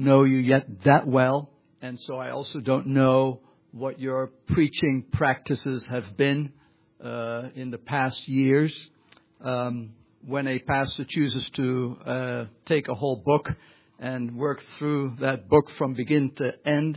know you yet that well, and so I also don't know what your preaching practices have been in the past years. When a pastor chooses to take a whole book and work through that book from beginning to end,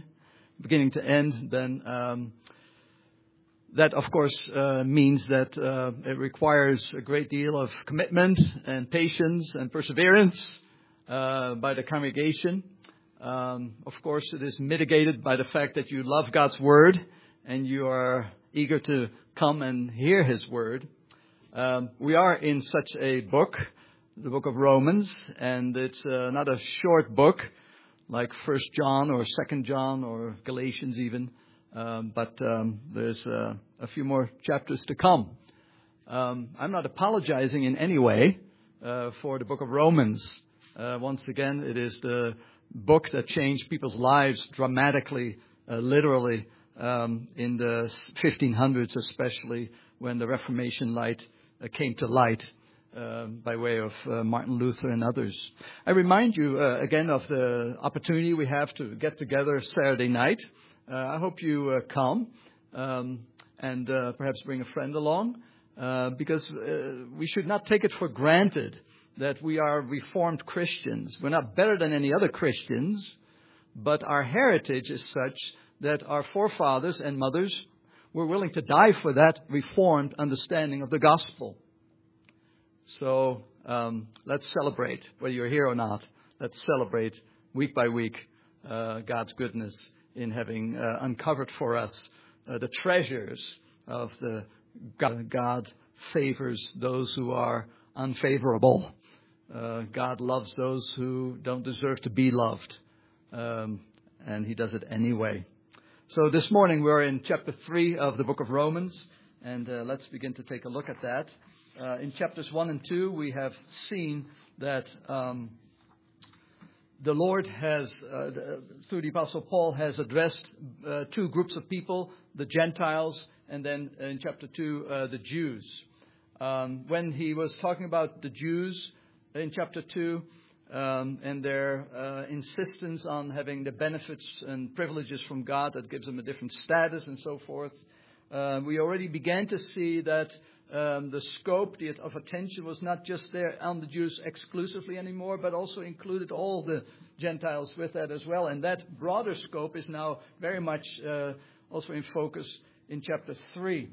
then that, of course, means that it requires a great deal of commitment and patience and perseverance by the congregation. Of course, it is mitigated by the fact that you love God's Word and you are eager to come and hear His Word. We are in such a book, the book of Romans, and it's not a short book like 1 John or 2 John or Galatians even. But there's a few more chapters to come. I'm not apologizing in any way for the book of Romans. Once again, it is the book that changed people's lives dramatically, literally, in the 1500s, especially when the Reformation light came to light by way of Martin Luther and others. I remind you again of the opportunity we have to get together Saturday night. I hope you come and perhaps bring a friend along because we should not take it for granted that we are Reformed Christians. We're not better than any other Christians, but our heritage is such that our forefathers and mothers were willing to die for that Reformed understanding of the gospel. So let's celebrate, whether you're here or not. Let's celebrate week by week God's goodness in having uncovered for us the treasures of the God favors those who are unfavorable. God loves those who don't deserve to be loved. And He does it anyway. So this morning we're in chapter 3 of the book of Romans. And let's begin to take a look at that. In chapters 1 and 2 we have seen that the Lord has, through the Apostle Paul, has addressed two groups of people, the Gentiles, and then in chapter 2, the Jews. When he was talking about the Jews in chapter 2 and their insistence on having the benefits and privileges from God that gives them a different status and so forth, we already began to see that the scope of attention was not just there on the Jews exclusively anymore, but also included all the Gentiles with that as well. And that broader scope is now very much also in focus in chapter 3.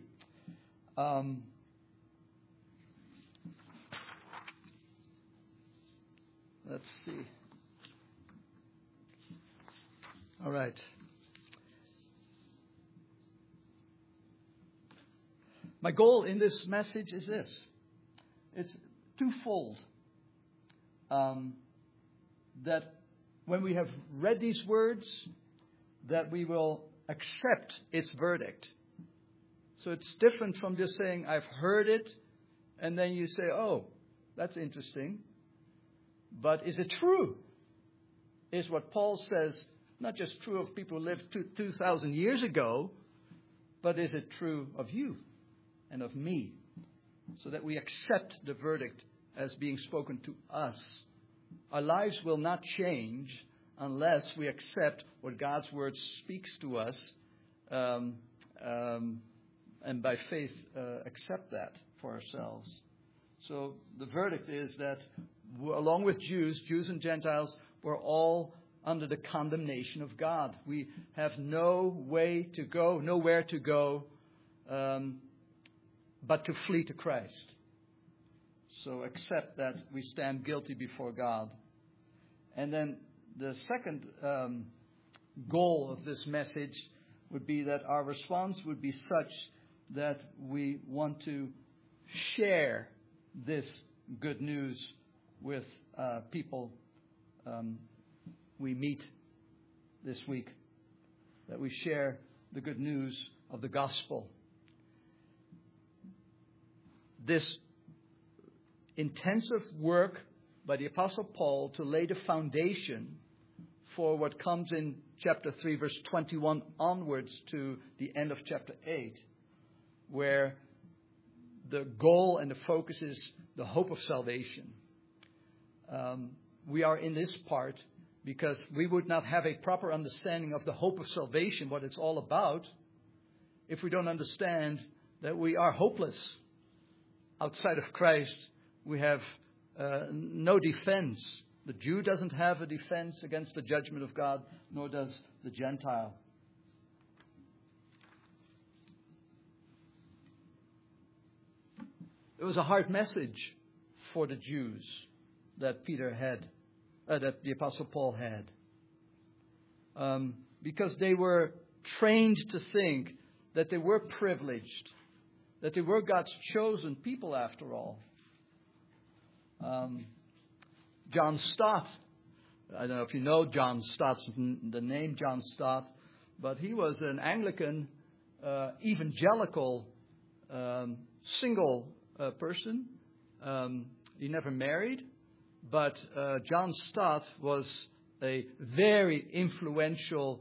Let's see. All right. My goal in this message is this. It's twofold. That when we have read these words, that we will accept its verdict. So it's different from just saying, I've heard it, and then you say, oh, that's interesting. But is it true? Is what Paul says not just true of people who lived 2,000 years ago, but is it true of you? And of me, so that we accept the verdict as being spoken to us. Our lives will not change unless we accept what God's Word speaks to us, and by faith accept that for ourselves. So the verdict is that along with Jews and Gentiles, we're all under the condemnation of God. We have nowhere to go, but to flee to Christ. So accept that we stand guilty before God. And then the second goal of this message would be that our response would be such that we want to share this good news with people we meet this week. That we share the good news of the gospel. This intensive work by the Apostle Paul to lay the foundation for what comes in chapter 3, verse 21 onwards to the end of chapter 8, where the goal and the focus is the hope of salvation. We are in this part because we would not have a proper understanding of the hope of salvation, what it's all about, if we don't understand that we are hopeless. Outside of Christ, we have no defense. The Jew doesn't have a defense against the judgment of God, nor does the Gentile. It was a hard message for the Jews that that the Apostle Paul had. Because they were trained to think that they were privileged, that they were God's chosen people after all. John Stott, I don't know if you know John Stott's the name John Stott, but he was an Anglican, evangelical, single person. He never married, but John Stott was a very influential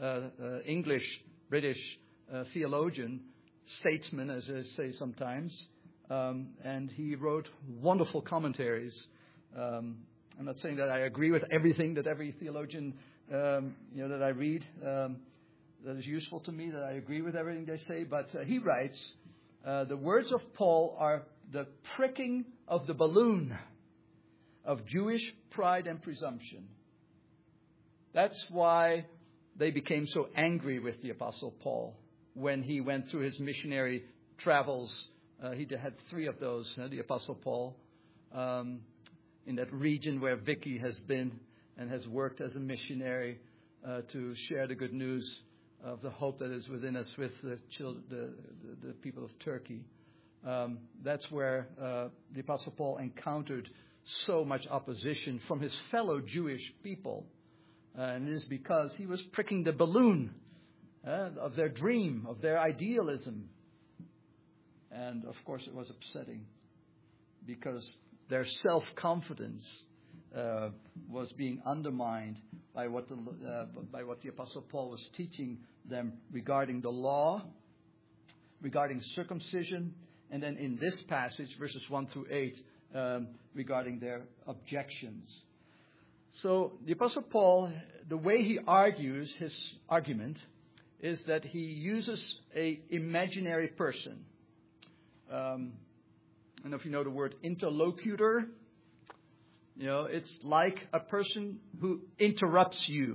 British theologian, statesman, as I say sometimes, and he wrote wonderful commentaries. I'm not saying that I agree with everything that every theologian that I read that is useful to me, that I agree with everything they say, but he writes, the words of Paul are the pricking of the balloon of Jewish pride and presumption. That's why they became so angry with the Apostle Paul when he went through his missionary travels. He had 3 of those, the Apostle Paul, in that region where Vicky has been and has worked as a missionary to share the good news of the hope that is within us with the people of Turkey. That's where the Apostle Paul encountered so much opposition from his fellow Jewish people. And it is because he was pricking the balloon of their dream, of their idealism. And of course it was upsetting because their self-confidence was being undermined by what the Apostle Paul was teaching them regarding the law, regarding circumcision, and then in this passage, verses 1 through 8, regarding their objections. So the Apostle Paul, the way he argues his argument is that he uses an imaginary person. I don't know if you know the word interlocutor. It's like a person who interrupts you.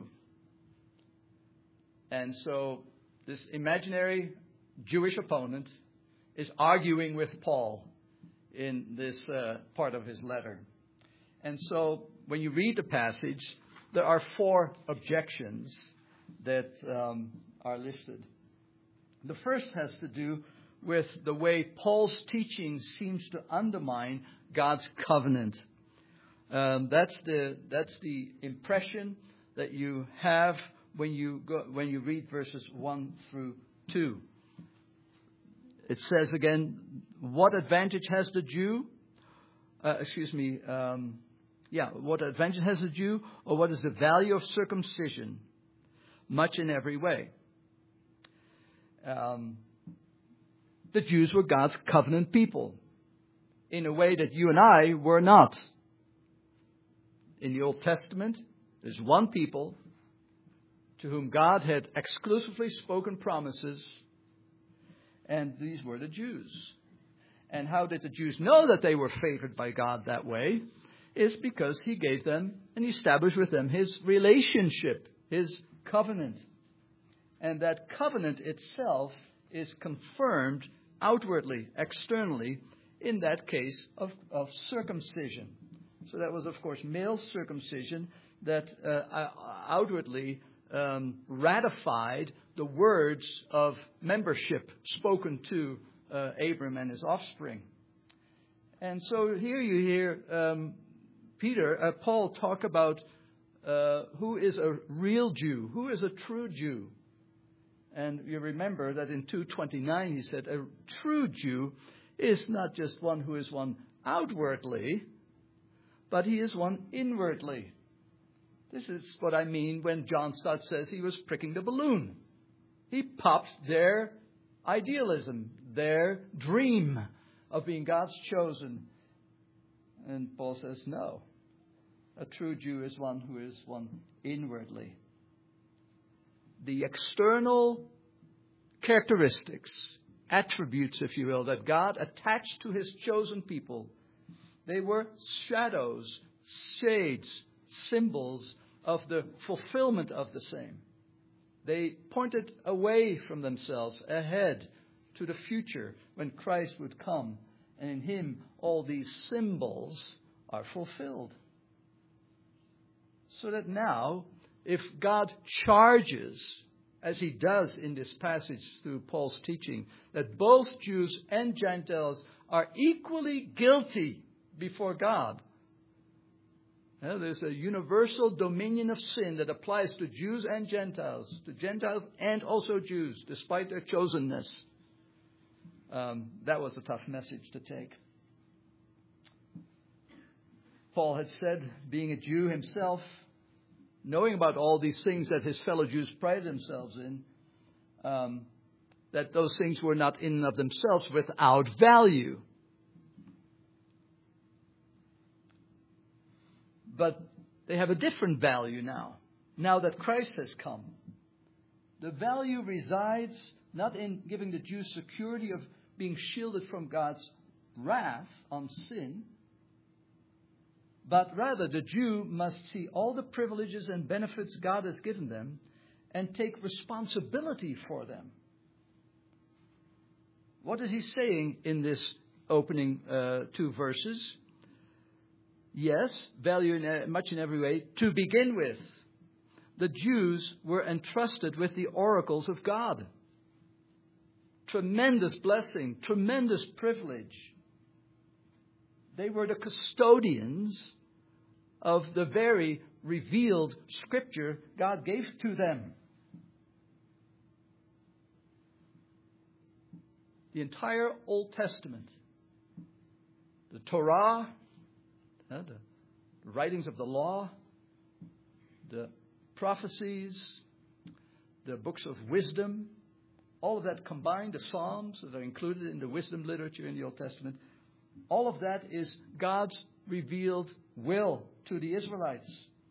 And so this imaginary Jewish opponent is arguing with Paul in this part of his letter. And so when you read the passage, there are 4 objections that are listed. The first has to do with the way Paul's teaching seems to undermine God's covenant. That's the impression that you have when you read verses 1 through 2. It says again, what advantage has the Jew? What advantage has the Jew, or what is the value of circumcision? Much in every way. The Jews were God's covenant people in a way that you and I were not. In the Old Testament, there's one people to whom God had exclusively spoken promises, and these were the Jews. And how did the Jews know that they were favored by God that way? Is because he gave them and established with them his relationship, his covenant. And that covenant itself is confirmed outwardly, externally, in that case of circumcision. So that was, of course, male circumcision that outwardly ratified the words of membership spoken to Abram and his offspring. And so here you hear Paul talk about who is a real Jew, who is a true Jew. And you remember that in 2:29 he said a true Jew is not just one who is one outwardly, but he is one inwardly. This is what I mean when John Stott says he was pricking the balloon. He popped their idealism, their dream of being God's chosen. And Paul says, no. A true Jew is one who is one inwardly. The external characteristics, attributes, if you will, that God attached to his chosen people, they were shadows, shades, symbols of the fulfillment of the same. They pointed away from themselves, ahead to the future when Christ would come. And in him, all these symbols are fulfilled. So that now, if God charges, as he does in this passage through Paul's teaching, that both Jews and Gentiles are equally guilty before God. There's a universal dominion of sin that applies to Jews and Gentiles and also Jews, despite their chosenness. That was a tough message to take. Paul had said, being a Jew himself, knowing about all these things that his fellow Jews prided themselves in, that those things were not in and of themselves without value. But they have a different value now that Christ has come. The value resides not in giving the Jews security of being shielded from God's wrath on sin, but rather the Jew must see all the privileges and benefits God has given them and take responsibility for them. What is he saying in this opening 2 verses? Yes, value much in every way. To begin with, the Jews were entrusted with the oracles of God. Tremendous blessing, tremendous privilege. They were the custodians of the very revealed scripture God gave to them. The entire Old Testament, the Torah, the writings of the law, the prophecies, the books of wisdom, all of that combined, the Psalms that are included in the wisdom literature in the Old Testament, all of that is God's revealed will to the Israelites.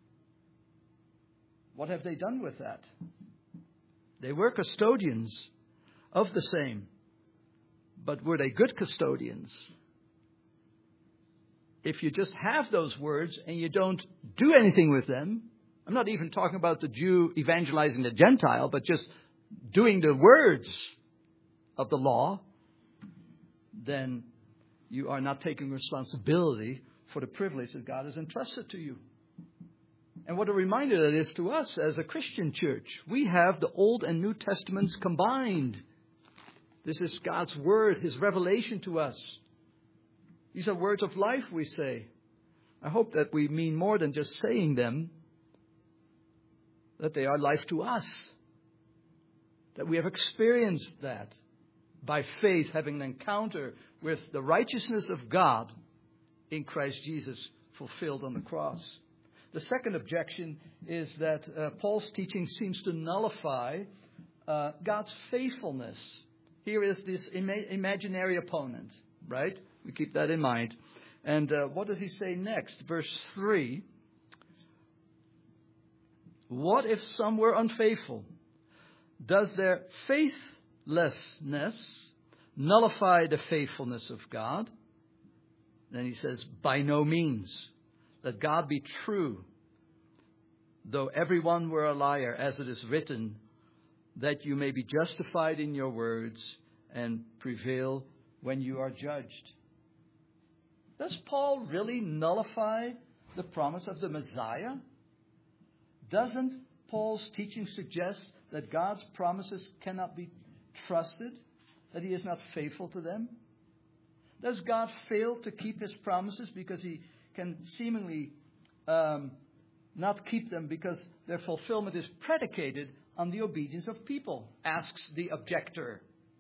What have they done with that? They were custodians of the same. But were they good custodians? If you just have those words and you don't do anything with them, I'm not even talking about the Jew evangelizing the Gentile, but just doing the words of the law, then you are not taking responsibility for the privilege that God has entrusted to you. And what a reminder that is to us as a Christian church. We have the Old and New Testaments combined. This is God's word, his revelation to us. These are words of life, we say. I hope that we mean more than just saying them, that they are life to us. That we have experienced that by faith, having an encounter with the righteousness of God in Christ Jesus fulfilled on the cross. The second objection is that Paul's teaching seems to nullify God's faithfulness. Here is this imaginary opponent, right? We keep that in mind. And what does he say next? Verse 3. What if some were unfaithful? Does their faithlessness nullify the faithfulness of God? Then he says, by no means. Let God be true, though everyone were a liar, as it is written, that you may be justified in your words and prevail when you are judged. Does Paul really nullify the promise of the Messiah? Doesn't Paul's teaching suggest that God's promises cannot be trusted, that he is not faithful to them? Does God fail to keep his promises because he can seemingly not keep them because their fulfillment is predicated on the obedience of people? Asks the objector.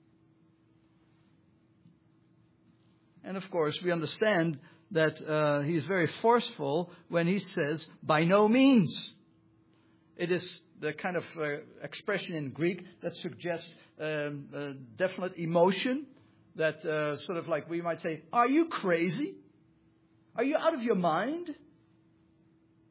And of course, we understand that he is very forceful when he says, by no means. It is the kind of expression in Greek that suggests definite emotion, that sort of like we might say, are you crazy? Are you out of your mind?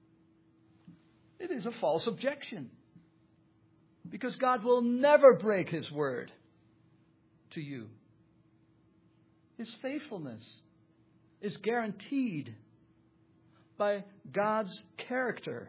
is a false objection. Because God will never break His word to you. His faithfulness is guaranteed by God's character.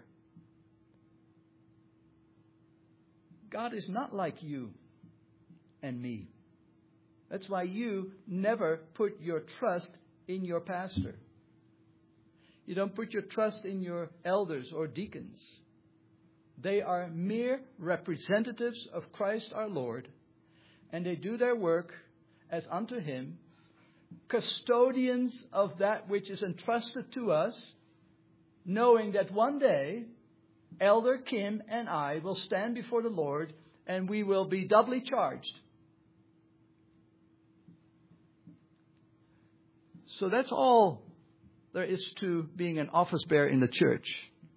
God is not like you and me. That's why you never put your trust in your pastor. You don't put your trust in your elders or deacons. They are mere representatives of Christ our Lord, and they do their work as unto Him, custodians of that which is entrusted to us, knowing that one day Elder Kim and I will stand before the Lord and we will be doubly charged. So that's all there is to being an office bearer in the church.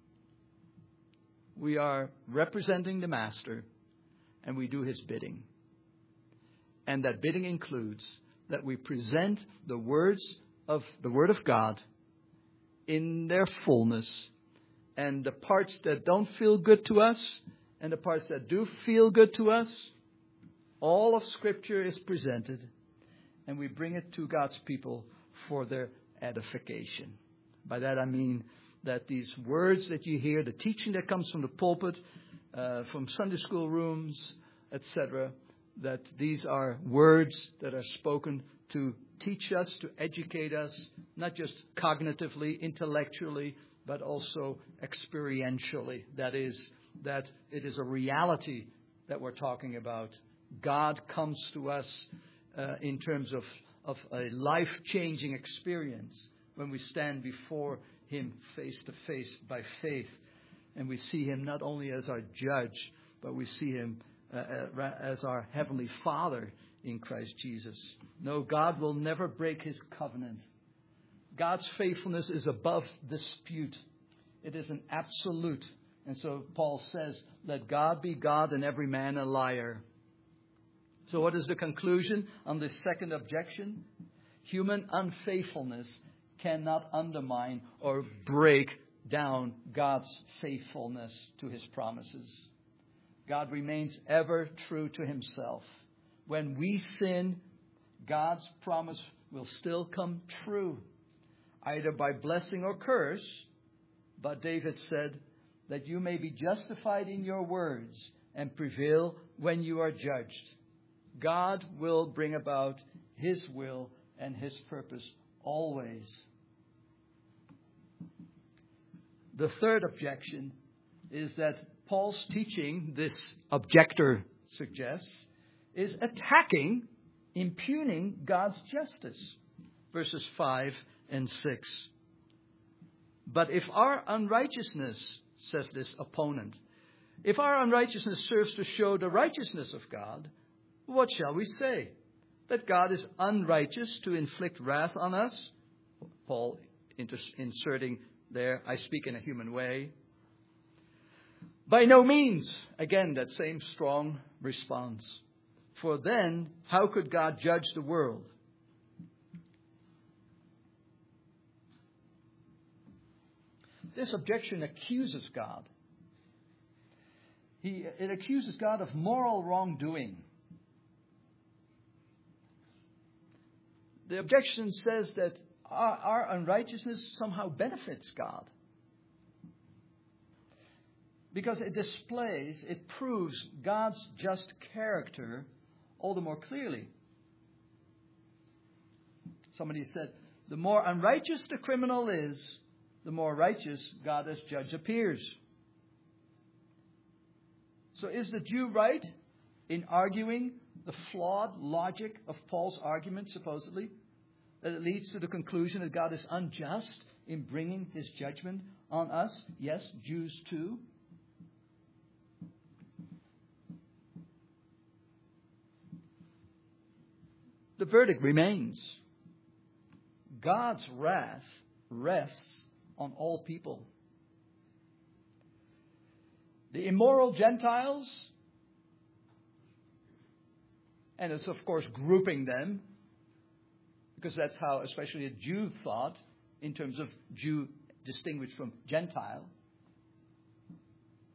We are representing the Master and we do His bidding. And that bidding includes that we present the words of the Word of God in their fullness. And the parts that don't feel good to us and the parts that do feel good to us, all of Scripture is presented. And we bring it to God's people for their edification. By that I mean that these words that you hear, the teaching that comes from the pulpit, from Sunday school rooms, etc., that these are words that are spoken to teach us, to educate us, not just cognitively, intellectually, but also experientially. That is, that it is a reality that we're talking about. God comes to us in terms of a life-changing experience when we stand before Him face to face by faith. And we see Him not only as our judge, but we see Him as our Heavenly Father in Christ Jesus. No, God will never break His covenant. God's faithfulness is above dispute. It is an absolute. And so Paul says, let God be God and every man a liar. So what is the conclusion on this second objection? Human unfaithfulness cannot undermine or break down God's faithfulness to His promises. God remains ever true to Himself. When we sin, God's promise will still come true, either by blessing or curse. But David said that you may be justified in your words and prevail when you are judged. God will bring about His will and His purpose always. The third objection is that Paul's teaching, this objector suggests, is attacking, impugning God's justice. Verses 5 and 6. But if our unrighteousness, says this opponent, if our unrighteousness serves to show the righteousness of God, what shall we say? That God is unrighteous to inflict wrath on us? Paul inserting there, I speak in a human way. By no means. Again, that same strong response. For then, how could God judge the world? This objection accuses God. It accuses God of moral wrongdoing. The objection says that our unrighteousness somehow benefits God. Because it displays, it proves God's just character all the more clearly. Somebody said, the more unrighteous the criminal is, the more righteous God as judge appears. So is the Jew right in arguing the flawed logic of Paul's argument, supposedly? That it leads to the conclusion that God is unjust in bringing His judgment on us? Yes, Jews too. The verdict remains. God's wrath rests on all people. The immoral Gentiles, and it's of course grouping them, because that's how especially a Jew thought in terms of Jew distinguished from Gentile.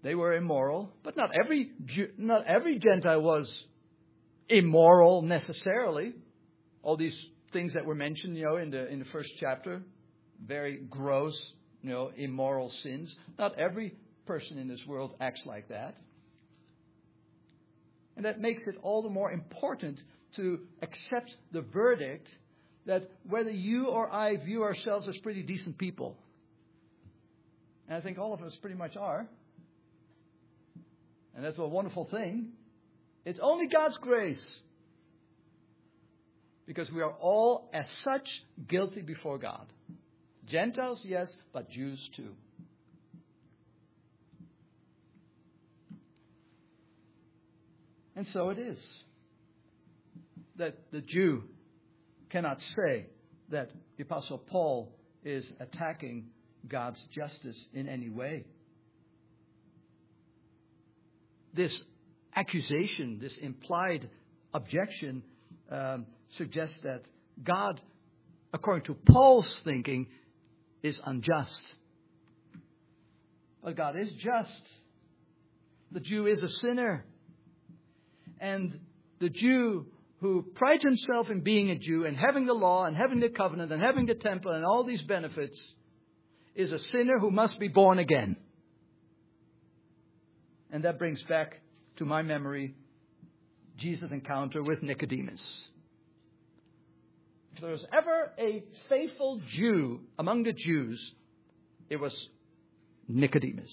They were immoral, but not every Gentile was immoral necessarily. All these things that were mentioned, in the first chapter, very gross, immoral sins. Not every person in this world acts like that. And that makes it all the more important to accept the verdict that whether you or I view ourselves as pretty decent people, and I think all of us pretty much are, and that's a wonderful thing, it's only God's grace. Because we are all as such guilty before God. Gentiles, yes, but Jews too. And so it is that the Jew cannot say that the Apostle Paul is attacking God's justice in any way. This accusation, this implied objection, suggests that God, according to Paul's thinking, is unjust. But God is just. The Jew is a sinner. And the Jew who prides himself in being a Jew and having the law and having the covenant and having the temple and all these benefits is a sinner who must be born again. And that brings back to my memory Jesus' encounter with Nicodemus. If there was ever a faithful Jew among the Jews, it was Nicodemus.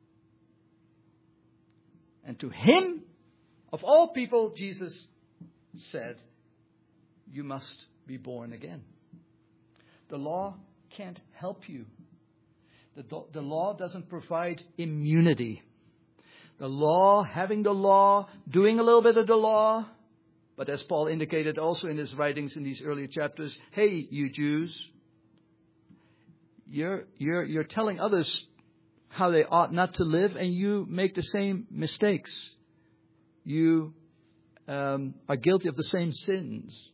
And to him, of all people, Jesus said, you must be born again. The law can't help you. The law doesn't provide immunity. The law, having the law, doing a little bit of the law. But as Paul indicated also in his writings in these earlier chapters, hey, you Jews, you're telling others how they ought not to live, and you make the same mistakes. You are guilty of the same sins.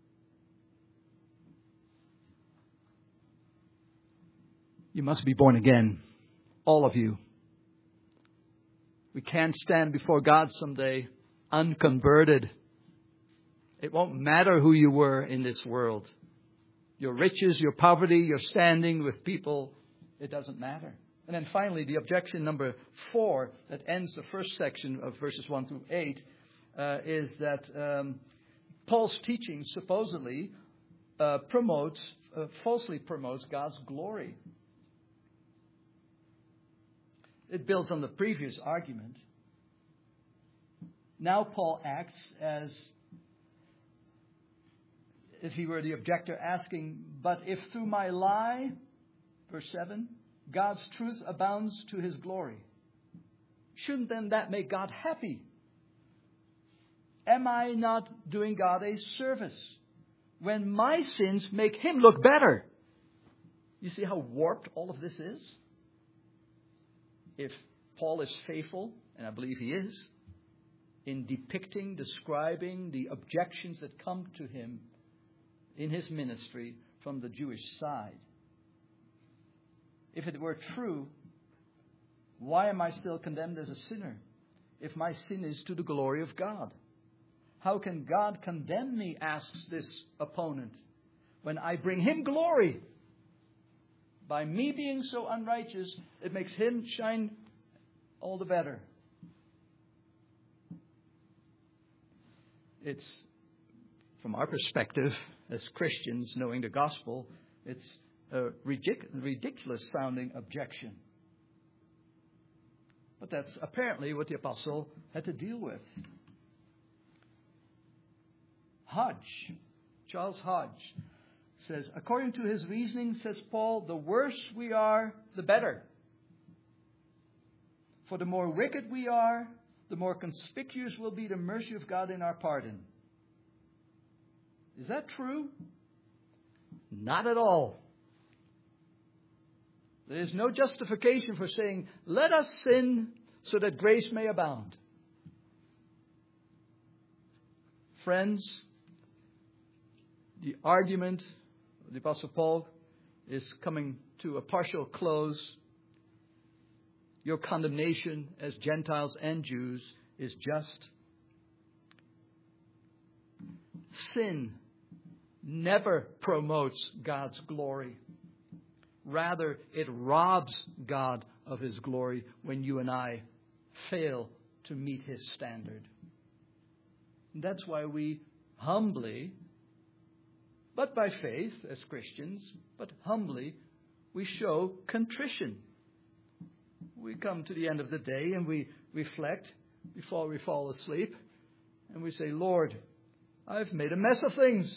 You must be born again, all of you. We can't stand before God someday unconverted. It won't matter who you were in this world. Your riches, your poverty, your standing with people, it doesn't matter. And then finally, the objection number 4 that ends the first section of verses 1 through 8 is that Paul's teaching supposedly falsely promotes God's glory. It builds on the previous argument. Now Paul acts as if he were the objector asking, but if through my lie, verse 7, God's truth abounds to his glory, shouldn't then that make God happy? Am I not doing God a service when my sins make him look better? You see how warped all of this is? If Paul is faithful, and I believe he is, in depicting, describing the objections that come to him in his ministry from the Jewish side. If it were true, why am I still condemned as a sinner if my sin is to the glory of God? How can God condemn me, asks this opponent, when I bring him glory? By me being so unrighteous, it makes him shine all the better. It's, from our perspective as Christians, knowing the gospel, it's a ridiculous sounding objection. But that's apparently what the apostle had to deal with. Hodge, Charles Hodge, says, according to his reasoning, says Paul, the worse we are, the better. For the more wicked we are, the more conspicuous will be the mercy of God in our pardon. Is that true? Not at all. There is no justification for saying, let us sin so that grace may abound. Friends, the argument of the Apostle Paul is coming to a partial close. Your condemnation as Gentiles and Jews is just. Sin never promotes God's glory. Rather, it robs God of His glory when you and I fail to meet His standard. And that's why we humbly, but by faith as Christians, but humbly, we show contrition. We come to the end of the day and we reflect before we fall asleep. And we say, Lord, I've made a mess of things.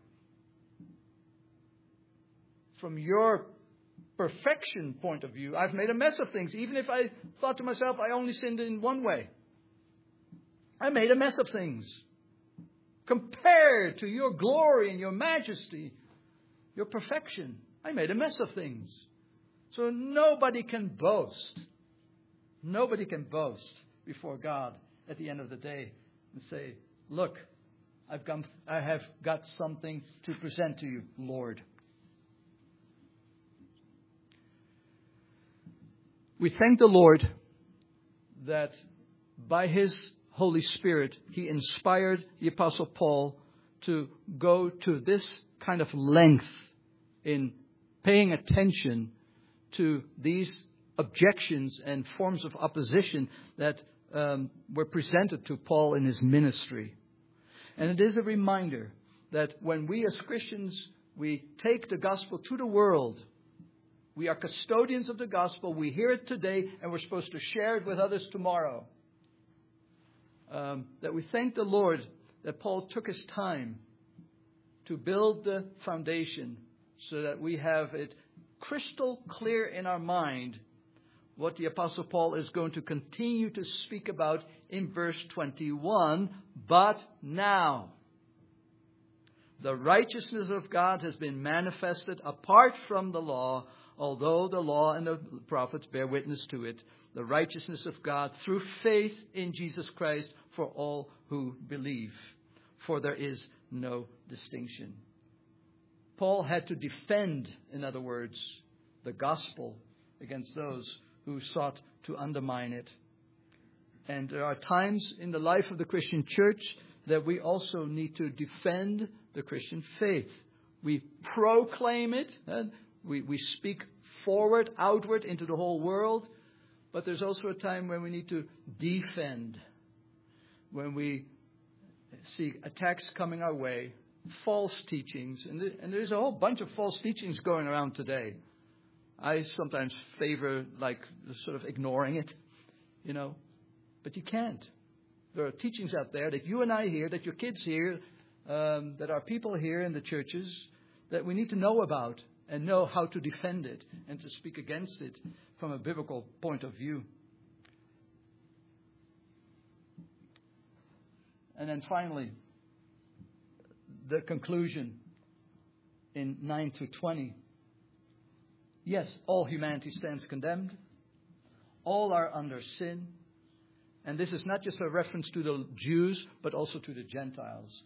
From your perfection point of view, I've made a mess of things. Even if I thought to myself, I only sinned in one way. I made a mess of things. Compared to your glory and your majesty, your perfection, I made a mess of things. So nobody can boast. Nobody can boast before God at the end of the day and say, look, I have got something to present to you, Lord. We thank the Lord that by His Holy Spirit, He inspired the Apostle Paul to go to this kind of length in paying attention to these objections and forms of opposition that were presented to Paul in his ministry. And it is a reminder that when we as Christians, we take the gospel to the world, we are custodians of the gospel, we hear it today, and we're supposed to share it with others tomorrow. That we thank the Lord that Paul took his time to build the foundation so that we have it crystal clear in our mind what the Apostle Paul is going to continue to speak about in verse 21. But now, the righteousness of God has been manifested apart from the law, although the law and the prophets bear witness to it. The righteousness of God through faith in Jesus Christ for all who believe. For there is no distinction. Paul had to defend, in other words, the gospel against those who sought to undermine it. And there are times in the life of the Christian church that we also need to defend the Christian faith. We proclaim it. We speak forward, outward into the whole world. But there's also a time when we need to defend. When we see attacks coming our way, false teachings. And there's a whole bunch of false teachings going around today. I sometimes favor sort of ignoring it, But you can't. There are teachings out there that you and I hear, that your kids hear, that our people hear in the churches, that we need to know about and know how to defend it and to speak against it from a biblical point of view. And then finally, the conclusion in 9 to 20. Yes, all humanity stands condemned. All are under sin. And this is not just a reference to the Jews, but also to the Gentiles.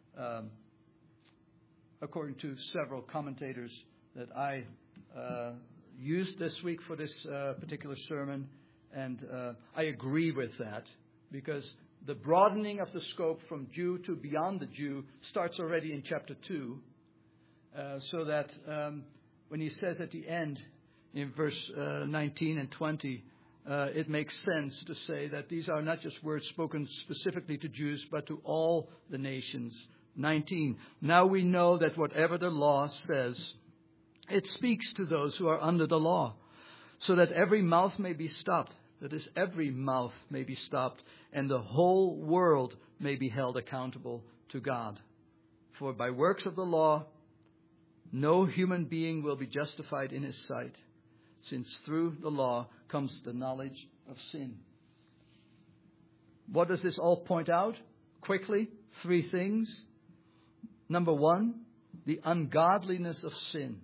According to several commentators that I used this week for this particular sermon. And I agree with that, because the broadening of the scope from Jew to beyond the Jew starts already in chapter 2. So that when he says at the end, in verse 19 and 20, it makes sense to say that these are not just words spoken specifically to Jews, but to all the nations. 19. Now we know that whatever the law says, it speaks to those who are under the law, so that every mouth may be stopped. That is, every mouth may be stopped, and the whole world may be held accountable to God. For by works of the law, no human being will be justified in his sight, since through the law comes the knowledge of sin. What does this all point out? Quickly, 3 things. Number 1, the ungodliness of sin.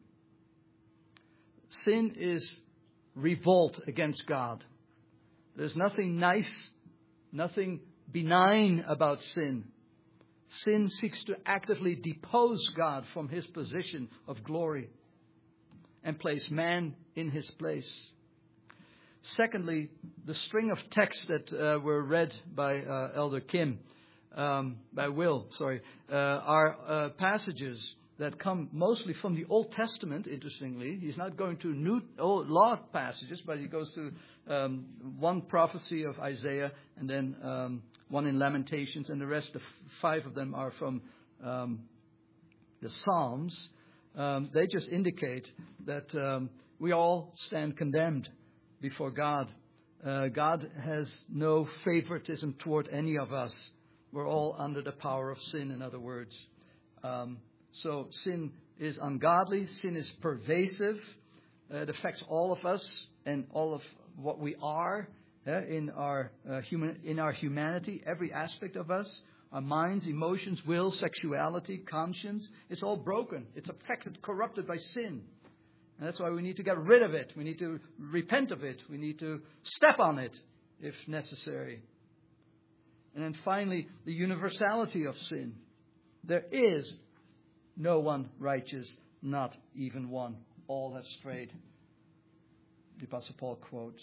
Sin is revolt against God. There's nothing nice, nothing benign about sin. Sin seeks to actively depose God from His position of glory and place man in his place. Secondly, the string of texts that were read by Elder Kim, by Will, are passages that come mostly from the Old Testament, interestingly. He's not going to new old law passages, but he goes to one prophecy of Isaiah and then one in Lamentations, and the rest, the 5 of them, are from the Psalms. They just indicate that we all stand condemned before God. God has no favoritism toward any of us. We're all under the power of sin, in other words. So sin is ungodly. Sin is pervasive. It affects all of us and all of what we are in our humanity, every aspect of us. Our minds, emotions, will, sexuality, conscience. It's all broken. It's affected, corrupted by sin. And that's why we need to get rid of it. We need to repent of it. We need to step on it if necessary. And then finally, the universality of sin. There is no one righteous, not even one. All have strayed. The Apostle Paul quotes.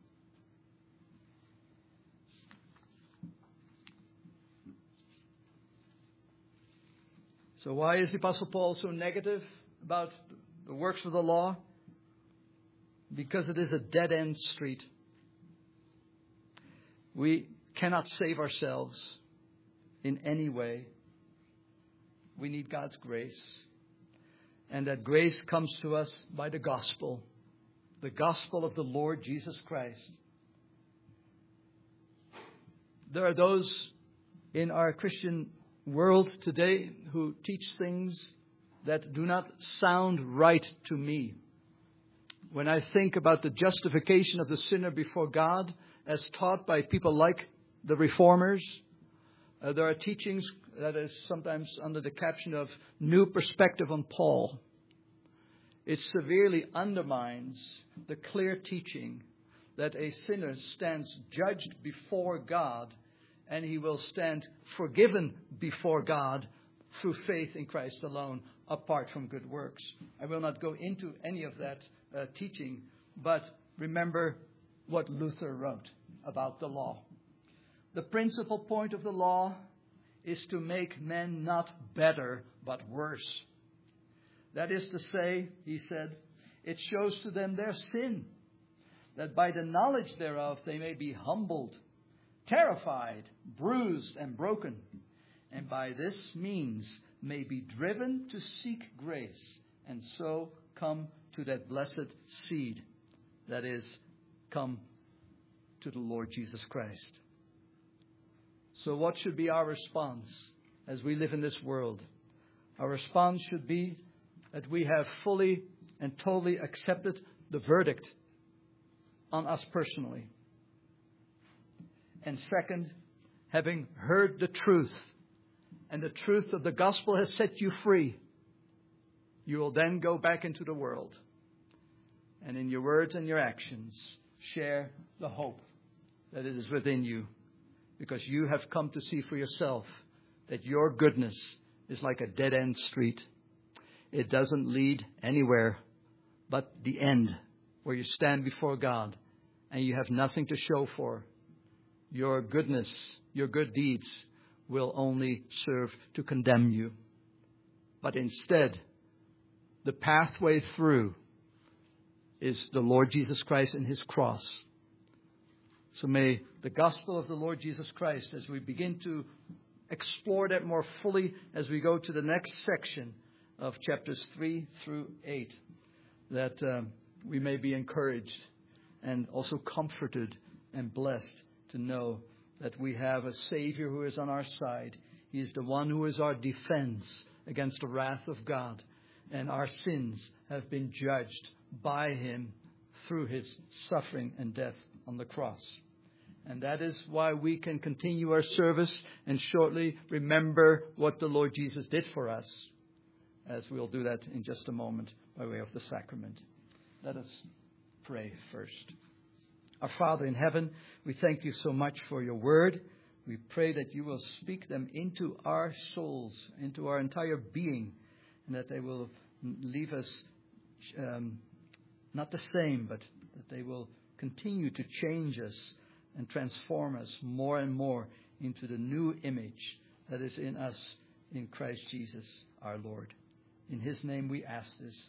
So why is the Apostle Paul so negative about the works of the law? Because it is a dead-end street. We cannot save ourselves in any way. We need God's grace. And that grace comes to us by the gospel of the Lord Jesus Christ. There are those in our Christian world today who teach things that do not sound right to me. When I think about the justification of the sinner before God as taught by people like the Reformers, there are teachings that is sometimes under the caption of New Perspective on Paul. It severely undermines the clear teaching that a sinner stands judged before God and he will stand forgiven before God through faith in Christ alone, apart from good works. I will not go into any of that teaching, but remember what Luther wrote about the law. The principal point of the law is to make men not better, but worse. That is to say, he said, it shows to them their sin, that by the knowledge thereof they may be humbled, terrified, bruised, and broken, and by this means may be driven to seek grace, and so come to that blessed seed, that is, come to the Lord Jesus Christ. So what should be our response as we live in this world? Our response should be that we have fully and totally accepted the verdict on us personally. And second, having heard the truth, and the truth of the gospel has set you free, you will then go back into the world. And in your words and your actions, share the hope that it is within you. Because you have come to see for yourself that your goodness is like a dead-end street. It doesn't lead anywhere but the end, where you stand before God and you have nothing to show for. Your goodness, your good deeds will only serve to condemn you. But instead, the pathway through is the Lord Jesus Christ and His cross. So may the gospel of the Lord Jesus Christ, as we begin to explore that more fully as we go to the next section of chapters 3 through 8, that we may be encouraged and also comforted and blessed to know that we have a Savior who is on our side. He is the one who is our defense against the wrath of God. And our sins have been judged by Him through His suffering and death on the cross. And that is why we can continue our service and shortly remember what the Lord Jesus did for us, as we'll do that in just a moment by way of the sacrament. Let us pray first. Our Father in heaven, we thank you so much for your word. We pray that you will speak them into our souls, into our entire being, and that they will leave us not the same, but that they will continue to change us and transform us more and more into the new image that is in us in Christ Jesus our Lord. In His name we ask this.